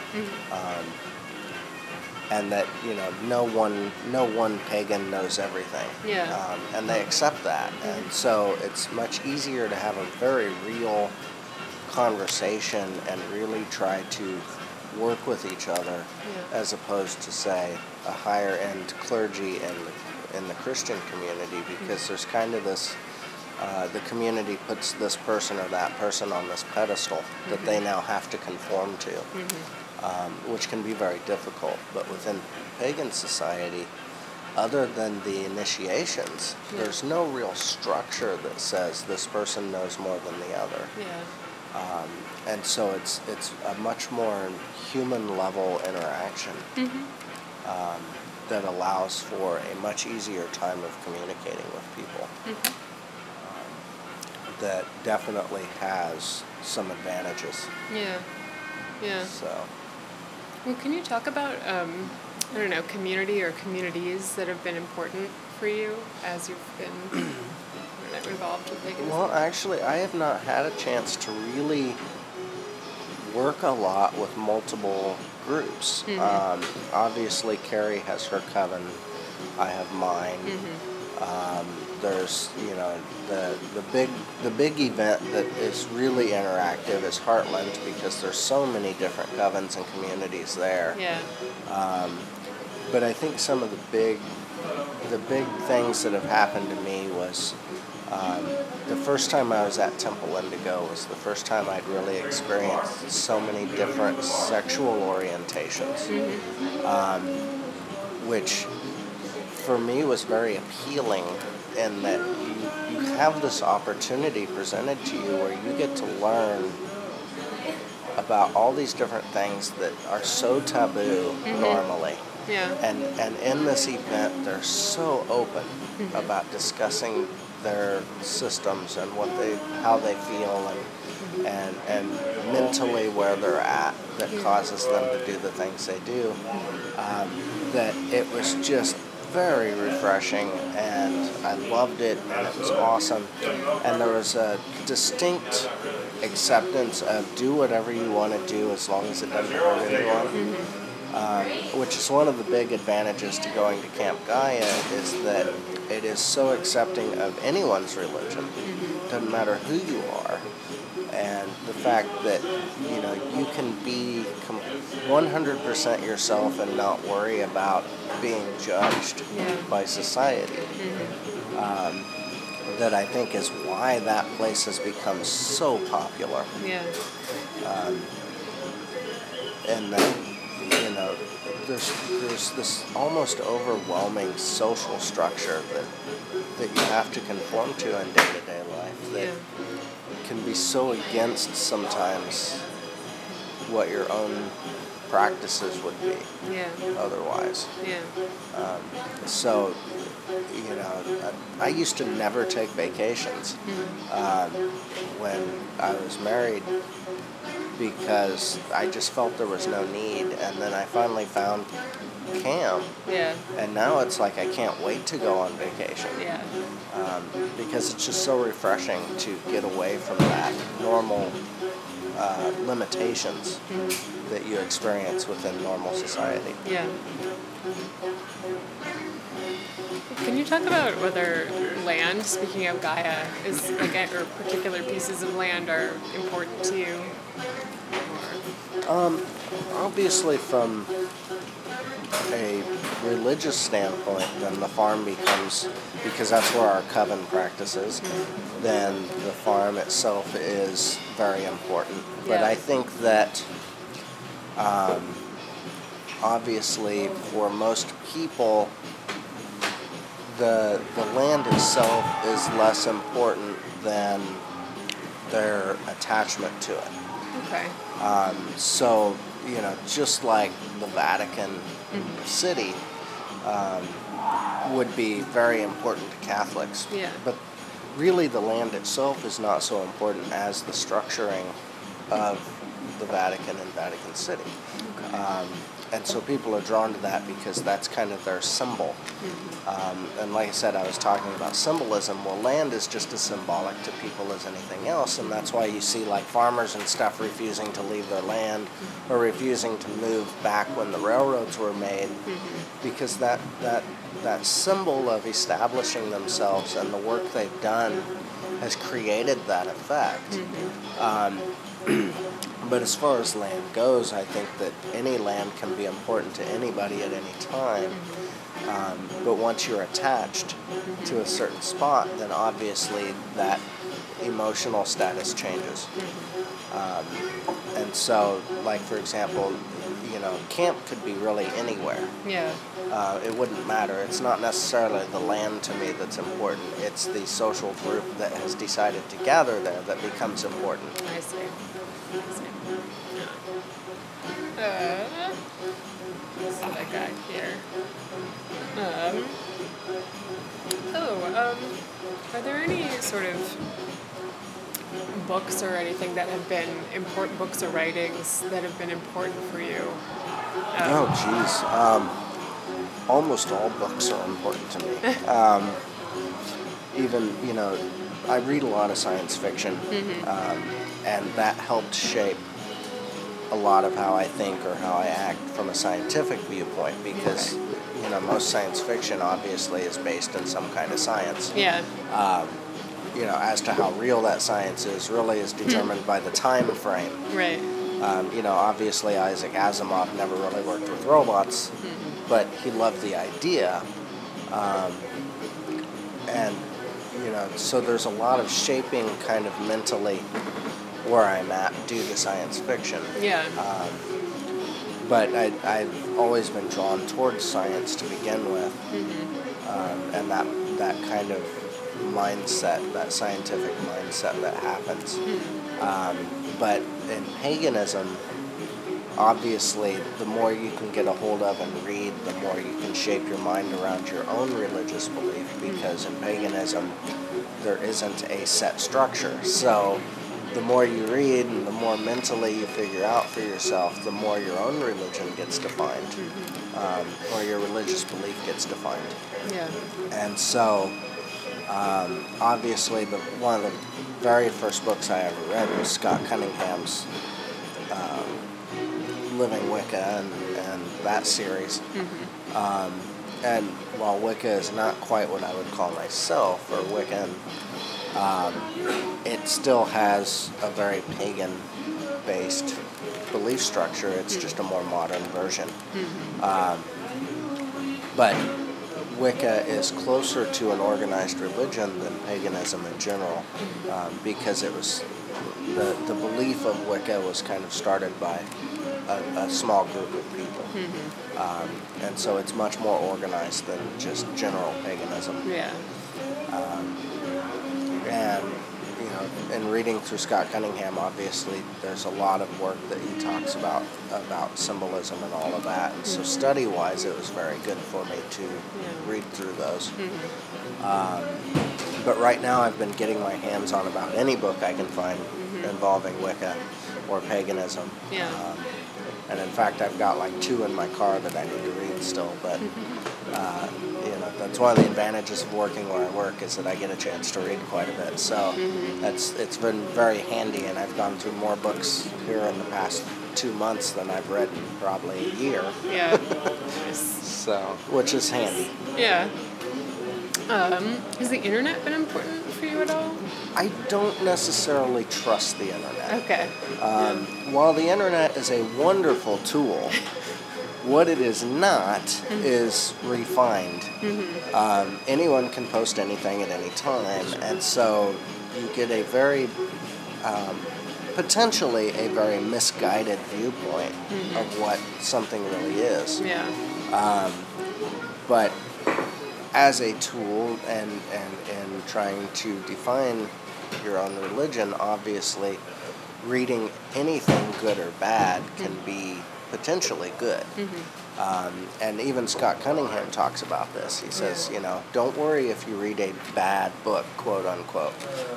C: And that, you know, no one pagan knows everything.
B: Yeah.
C: And they accept that. And so it's much easier to have a very real conversation and really try to work with each other, as opposed to, say, a higher end clergy in the Christian community, because there's kind of this, the community puts this person or that person on this pedestal that they now have to conform to. Which can be very difficult. But within pagan society, other than the initiations, there's no real structure that says this person knows more than the other.
B: Yeah.
C: And so it's a much more human level interaction that allows for a much easier time of communicating with people. That definitely has some advantages.
B: Yeah. Yeah.
C: So.
B: Well, can you talk about, I don't know, community or communities that have been important for you as you've been involved with paganism?
C: Well, actually, I have not had a chance to really work a lot with multiple groups. Obviously, Carrie has her coven. I have mine. There's, you know, the big event that is really interactive is Heartland, because there's so many different covens and communities there.
B: Yeah.
C: But I think some of the big things that have happened to me was the first time I was at Temple Indigo was the first time I'd really experienced so many different sexual orientations, which for me was very appealing, in that you have this opportunity presented to you where you get to learn about all these different things that are so taboo normally.
B: Yeah.
C: And in this event, they're so open about discussing their systems and how they feel and mentally where they're at that causes them to do the things they do. That it was just very refreshing, and I loved it, and it was awesome. And there was a distinct acceptance of do whatever you want to do as long as it doesn't hurt anyone. Which is one of the big advantages to going to Camp Gaia, is that it is so accepting of anyone's religion. Doesn't matter who you are. And the fact that, you know, you can be 100% yourself and not worry about being judged by society. That I think is why that place has become so popular.
B: Yeah.
C: And that, you know, there's this almost overwhelming social structure that you have to conform to in day-to-day life that can be so against sometimes what your own practices would be otherwise. So, you know, I used to never take vacations when I was married, because I just felt there was no need, and then I finally found camp, and now it's like I can't wait to go on vacation, because it's just so refreshing to get away from that normal limitations that you experience within normal society.
B: Yeah. Can you talk about whether land, speaking of Gaia, is like, or particular pieces of land are important to you?
C: Obviously, from a religious standpoint, then the farm becomes, because that's where our coven practice is, then the farm itself is very important. But
B: Yeah.
C: I think that obviously for most people, the land itself is less important than their attachment to it.
B: Okay.
C: So, just like the Vatican City would be very important to Catholics.
B: Yeah.
C: But really the land itself is not so important as the structuring of the Vatican and Vatican City.
B: Okay.
C: And so people are drawn to that because that's kind of their symbol. And like I said, I was talking about symbolism. Well, land is just as symbolic to people as anything else, and that's why you see like farmers and stuff refusing to leave their land or refusing to move back when the railroads were made, because that symbol of establishing themselves and the work they've done has created that effect. But as far as land goes, I think that any land can be important to anybody at any time. But once you're attached to a certain spot, then obviously that emotional status changes. And so, like for example, camp could be really anywhere.
B: Yeah.
C: It wouldn't matter. It's not necessarily the land to me that's important. It's the social group that has decided to gather there that becomes important.
B: I see. What's that I got here? Are there any sort of books or anything that have been important, books or writings that have been important for you?
C: Oh, geez. Almost all books are important to me. Even, I read a lot of science fiction, and that helped shape a lot of how I think or how I act from a scientific viewpoint, because, most science fiction obviously is based in some kind of science.
B: Yeah.
C: As to how real that science is really is determined by the time frame.
B: Right.
C: Obviously Isaac Asimov never really worked with robots, but he loved the idea. And, so there's a lot of shaping kind of mentally where I'm at due to science fiction.
B: Yeah.
C: But I've always been drawn towards science to begin with. And that kind of mindset, that scientific mindset that happens. But in paganism, obviously, the more you can get a hold of and read, the more you can shape your mind around your own religious belief, because in paganism, there isn't a set structure. So the more you read and the more mentally you figure out for yourself, the more your own religion gets defined, or your religious belief gets defined.
B: Yeah.
C: And so, obviously, one of the very first books I ever read was Scott Cunningham's Living Wicca and that series. And while Wicca is not quite what I would call myself or Wiccan, it still has a very pagan-based belief structure. It's just a more modern version. But Wicca is closer to an organized religion than paganism in general, because it was the belief of Wicca was kind of started by a small group of people, and so it's much more organized than just general paganism.
B: Yeah.
C: And in reading through Scott Cunningham, obviously there's a lot of work that he talks about symbolism and all of that, and so study-wise it was very good for me to read through those. But right now I've been getting my hands on about any book I can find involving Wicca or paganism.
B: Yeah.
C: And in fact, I've got like 2 in my car that I need to read still, but that's one of the advantages of working where I work, is that I get a chance to read quite a bit. So it's been very handy, and I've gone through more books here in the past 2 months than I've read in probably a year.
B: Yeah. Nice.
C: So, which is handy.
B: Yeah. Has the internet been important for you at all?
C: I don't necessarily trust the internet.
B: Okay.
C: While the internet is a wonderful tool, What it is not is refined. Anyone can post anything at any time, and so you get a very, potentially a very misguided viewpoint of what something really is.
B: Yeah.
C: But as a tool and trying to define your own religion, obviously reading anything good or bad can be potentially good. And even Scott Cunningham talks about this. He says, you know, don't worry if you read a bad book, quote unquote.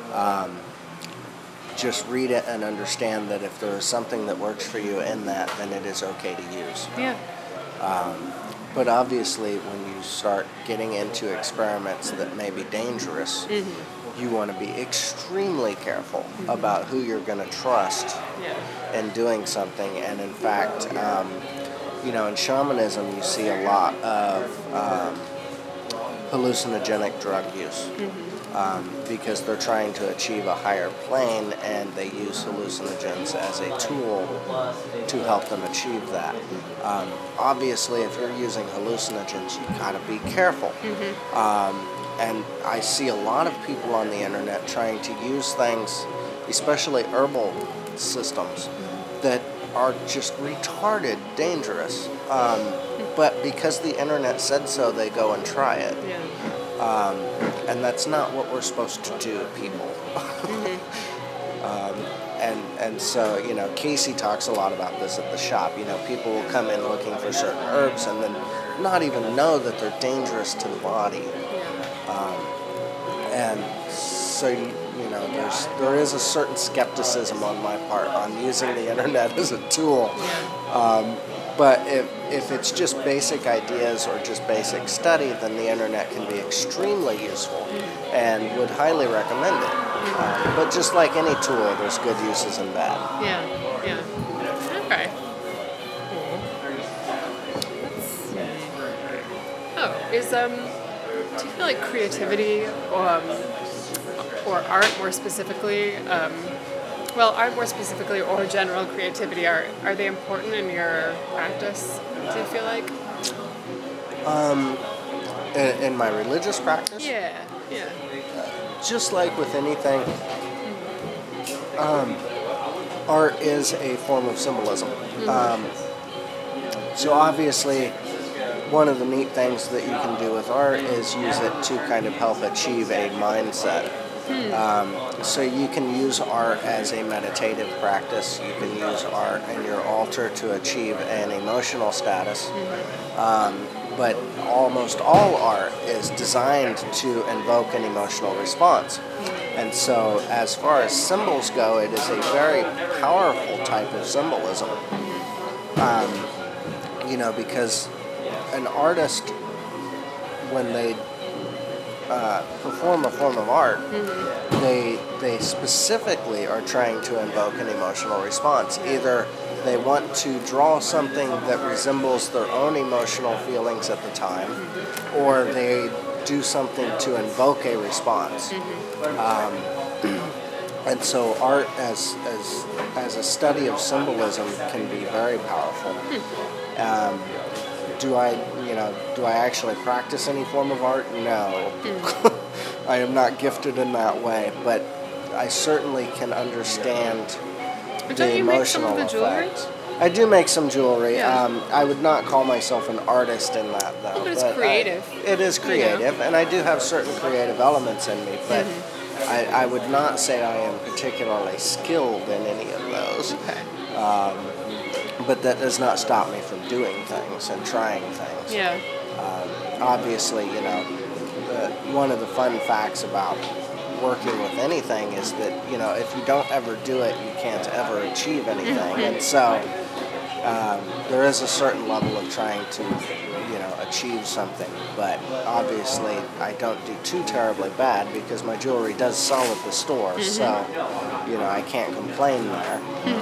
C: Just read it and understand that if there is something that works for you in that, then it is okay to use.
B: Yeah.
C: But obviously, when you start getting into experiments that may be dangerous, you want to be extremely careful about who you're going to trust in doing something. And in fact, you know, in shamanism, you see a lot of hallucinogenic drug use. Because they're trying to achieve a higher plane, and they use hallucinogens as a tool to help them achieve that. Obviously, if you're using hallucinogens, you gotta be careful. And I see a lot of people on the internet trying to use things, especially herbal systems, that are just retarded dangerous. But because the internet said so, they go and try it. And that's not what we're supposed to do, people. And so, you know, Casey talks a lot about this at the shop. You know, people will come in looking for certain herbs and then not even know that they're dangerous to the body. And so, you know, there is a certain skepticism on my part on using the internet as a tool. But if it's just basic ideas or just basic study, then the internet can be extremely useful and would highly recommend it. But just like any tool, there's good uses and bad.
B: Yeah. Okay. Cool. Let's see. Oh, do you feel like creativity or art more specifically, art more specifically, or general creativity, are they important in your practice, do you feel like?
C: In my religious practice?
B: Yeah.
C: Just like with anything, art is a form of symbolism. So obviously, one of the neat things that you can do with art is use it to kind of help achieve a mindset. So you can use art as a meditative practice. You can use art in your altar to achieve an emotional status. But almost all art is designed to invoke an emotional response. And so as far as symbols go, it is a very powerful type of symbolism. You know, because an artist, when they perform a form of art, they specifically are trying to invoke an emotional response. Either they want to draw something that resembles their own emotional feelings at the time, or they do something to invoke a response. And so art as a study of symbolism can be very powerful. Do I actually practice any form of art? No. I am not gifted in that way, but I certainly can understand the emotional effect. I do make some jewelry. I would not call myself an artist in that, though.
B: But it's creative.
C: It is creative, and I do have certain creative elements in me, but I would not say I am particularly skilled in any of those.
B: Okay.
C: But that does not stop me from doing things and trying things.
B: Yeah.
C: Obviously, you know, one of the fun facts about working with anything is that, you know, if you don't ever do it, you can't ever achieve anything. And so there is a certain level of trying to, you know, achieve something. But obviously, I don't do too terribly bad because my jewelry does sell at the store. So, you know, I can't complain there.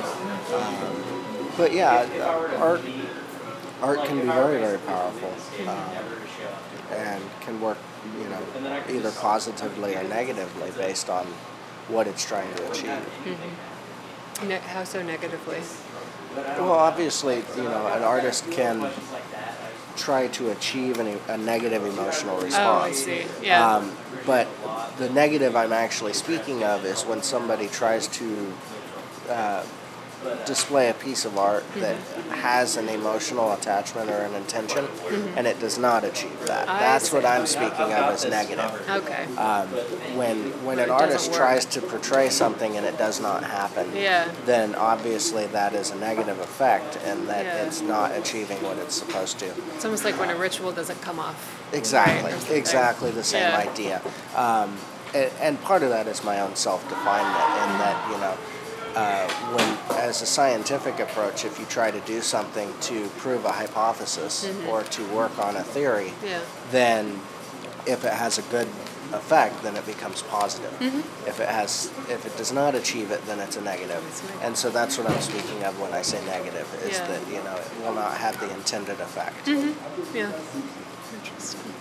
C: But yeah, art can be very, very powerful, and can work, you know, either positively or negatively based on what it's trying to achieve.
B: How so negatively?
C: Well, obviously, an artist can try to achieve a negative emotional response.
B: Oh, I see. Yeah.
C: But the negative I'm actually speaking of is when somebody tries to uh, display a piece of art that has an emotional attachment or an intention, and it does not achieve that. That's
B: see.
C: what I'm speaking of as negative.
B: Okay.
C: When an
B: it
C: artist
B: doesn't work.
C: tries to portray something and it does not happen,
B: Yeah.
C: then obviously that is a negative effect, and that
B: Yeah.
C: it's not achieving what it's supposed to.
B: It's almost like when a ritual doesn't come off.
C: Exactly,
B: Right, or something.
C: exactly the same
B: Yeah.
C: idea. And part of that is my own self-definement, in that, when, as a scientific approach, if you try to do something to prove a hypothesis or to work on a theory,
B: Yeah.
C: then if it has a good effect, then it becomes positive. If it does not achieve it, then it's a negative.
B: It's negative.
C: And so that's what I'm speaking of when I say negative, is
B: Yeah.
C: that, it will not have the intended effect.
B: Yeah. Interesting.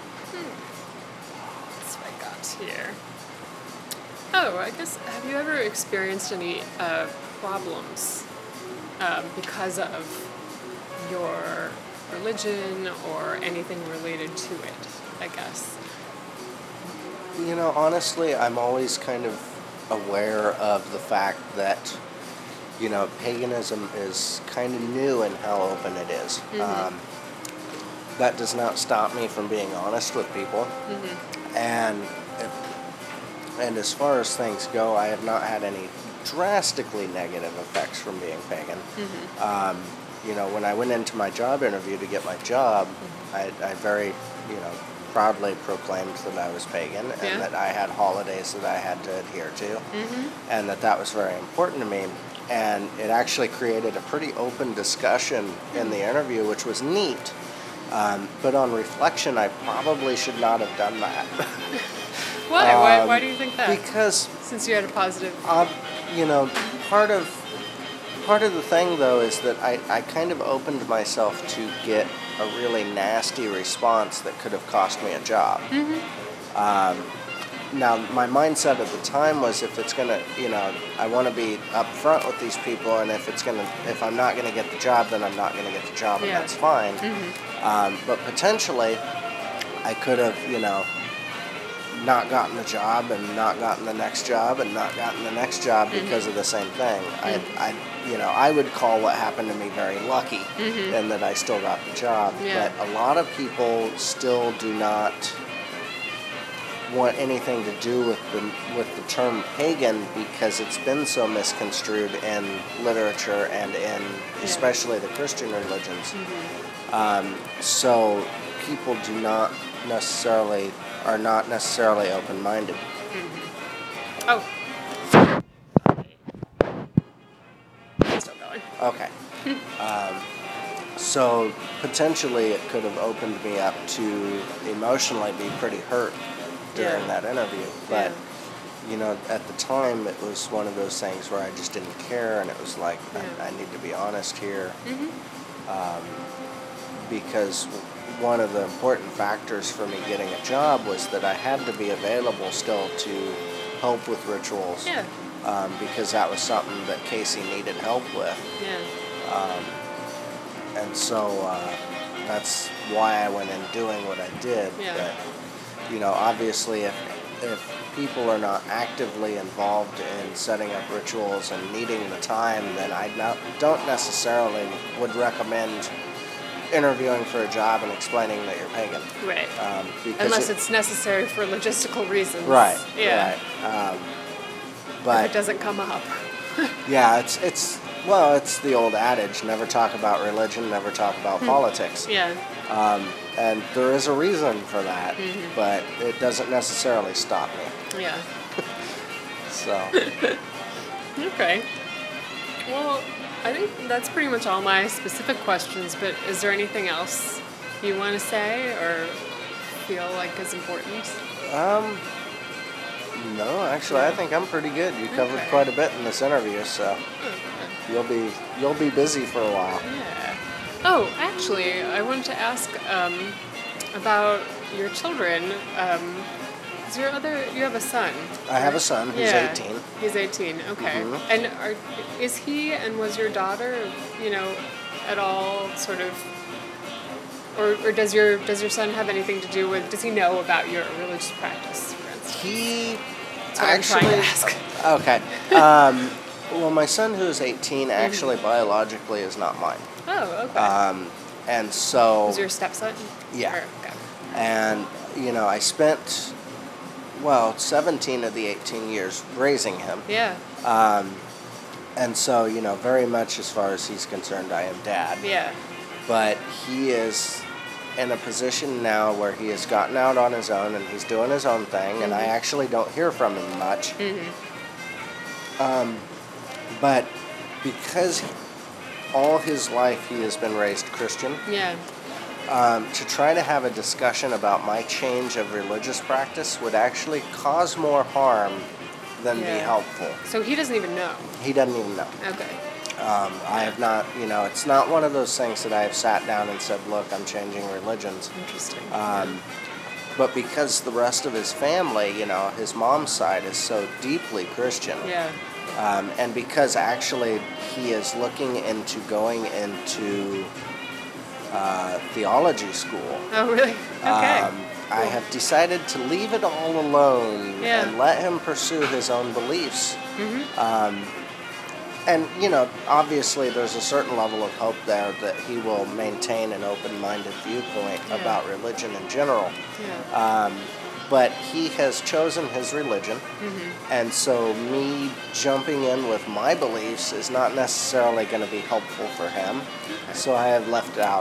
B: That's what I got here. Oh, I guess, have you ever experienced any problems because of your religion or anything related to it, I guess?
C: Honestly, I'm always kind of aware of the fact that, paganism is kind of new in how open it is. That does not stop me from being honest with people. And and as far as things go, I have not had any drastically negative effects from being pagan. When I went into my job interview to get my job, I very, proudly proclaimed that I was pagan, and
B: Yeah.
C: that I had holidays that I had to adhere to, and that was very important to me. And it actually created a pretty open discussion in the interview, which was neat. But on reflection, I probably should not have done that.
B: Why? Why do you think that?
C: Because
B: Since you had a positive.
C: part of the thing, though, is that I kind of opened myself to get a really nasty response that could have cost me a job. Now, my mindset at the time was, if it's gonna, I want to be upfront with these people, and if I'm not gonna get the job, then I'm not gonna get the job, and
B: Yeah.
C: that's fine. But potentially, I could have, not gotten the job, and not gotten the next job, and not gotten the next job because of the same thing. I would call what happened to me very lucky, and that I still got the job.
B: Yeah.
C: But a lot of people still do not want anything to do with the term pagan, because it's been so misconstrued in literature and in especially the Christian religions. So people are not necessarily open-minded.
B: Oh. Still going.
C: Okay. So potentially it could have opened me up to emotionally be pretty hurt during
B: Yeah.
C: that interview. But, at the time, it was one of those things where I just didn't care, and it was like, I need to be honest here. Because one of the important factors for me getting a job was that I had to be available still to help with rituals.
B: Yeah.
C: Because that was something that Casey needed help with.
B: Yeah.
C: And so that's why I went in doing what I did.
B: Yeah.
C: But, obviously if people are not actively involved in setting up rituals and needing the time, then don't necessarily would recommend interviewing for a job and explaining that you're pagan.
B: Right.
C: Because
B: Unless it's necessary for logistical reasons.
C: Right.
B: Yeah.
C: Right.
B: If
C: But
B: it doesn't come up.
C: yeah, it's the old adage: never talk about religion, never talk about politics.
B: Yeah.
C: And there is a reason for that, but it doesn't necessarily stop me.
B: Yeah.
C: So,
B: Okay. Well, I think that's pretty much all my specific questions, but is there anything else you want to say or feel like is important?
C: no, actually, I think I'm pretty good. You covered
B: Okay.
C: quite a bit in this interview, so
B: Okay.
C: you'll be busy for a while.
B: Yeah. Oh, actually, I wanted to ask about your children. You have a son?
C: I have a son who's 18.
B: He's 18. Okay. And is he and was your daughter, at all sort of, or does your son have anything to do with? Does he know about your religious practice, for instance?
C: He
B: That's what I'm trying to ask.
C: Okay. Well, my son who's 18 actually biologically is not mine.
B: Oh, okay.
C: And so.
B: Was your stepson?
C: Yeah.
B: Okay.
C: And, I spent, 17 of the 18 years raising him.
B: Yeah.
C: And so, very much as far as he's concerned, I am dad.
B: Yeah.
C: But he is in a position now where he has gotten out on his own and he's doing his own thing, and I actually don't hear from him much. But because all his life he has been raised Christian,
B: Yeah.
C: To try to have a discussion about my change of religious practice would actually cause more harm than be helpful.
B: So he doesn't even know.
C: He doesn't even know.
B: Okay.
C: I have not, it's not one of those things that I have sat down and said, look, I'm changing religions.
B: Interesting.
C: But because the rest of his family, his mom's side is so deeply Christian.
B: Yeah.
C: And because actually he is looking into going into theology school.
B: Oh, really? Okay.
C: I have decided to leave it all alone and let him pursue his own beliefs. And, obviously there's a certain level of hope there that he will maintain an open-minded viewpoint about religion in general.
B: Yeah.
C: But he has chosen his religion, and so me jumping in with my beliefs is not necessarily going to be helpful for him.
B: Okay.
C: So I have left it out.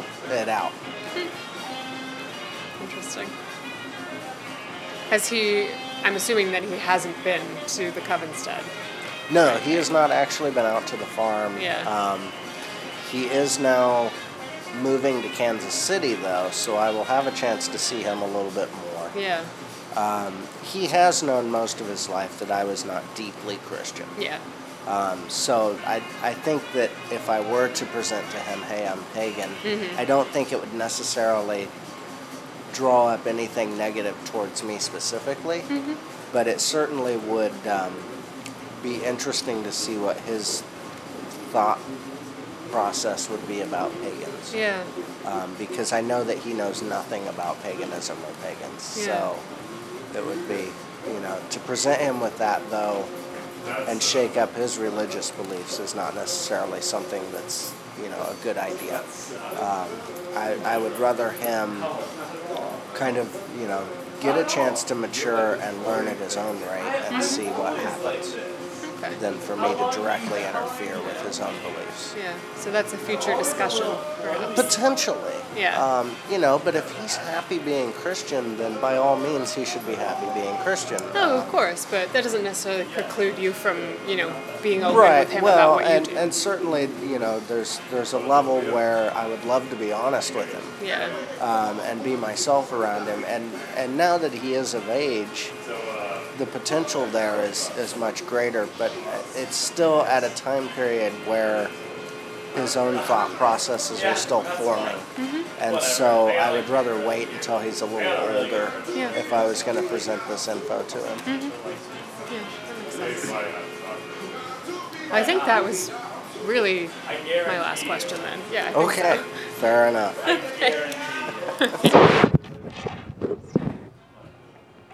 B: Interesting. I'm assuming that he hasn't been to the Covenstead.
C: No, he has not actually been out to the farm.
B: Yeah.
C: He is now moving to Kansas City, though, so I will have a chance to see him a little bit more.
B: Yeah.
C: He has known most of his life that I was not deeply Christian.
B: Yeah.
C: So I think that if I were to present to him, hey, I'm pagan, I don't think it would necessarily draw up anything negative towards me specifically, but it certainly would be interesting to see what his thought process would be about pagans.
B: Yeah.
C: Because I know that he knows nothing about paganism or pagans.
B: Yeah.
C: So it would be, to present him with that, though, and shake up his religious beliefs is not necessarily something that's, a good idea. I would rather him kind of, get a chance to mature and learn at his own rate and see what happens.
B: Okay.
C: Than for me to directly interfere with his own beliefs.
B: Yeah. So that's a future discussion, perhaps.
C: Potentially.
B: Yeah.
C: But if he's happy being Christian, then by all means he should be happy being Christian.
B: No, of course, but that doesn't necessarily preclude you from, being open with him about what you do.
C: And certainly, there's a level where I would love to be honest with him.
B: Yeah.
C: And be myself around him. And now that he is of age, the potential there is much greater, but it's still at a time period where his own thought processes are still forming. And so I would rather wait until he's a little older if I was going to present this info to him.
B: Yeah, that makes sense. I think that was really my last question then. Yeah. I think
C: Okay,
B: so.
C: fair enough.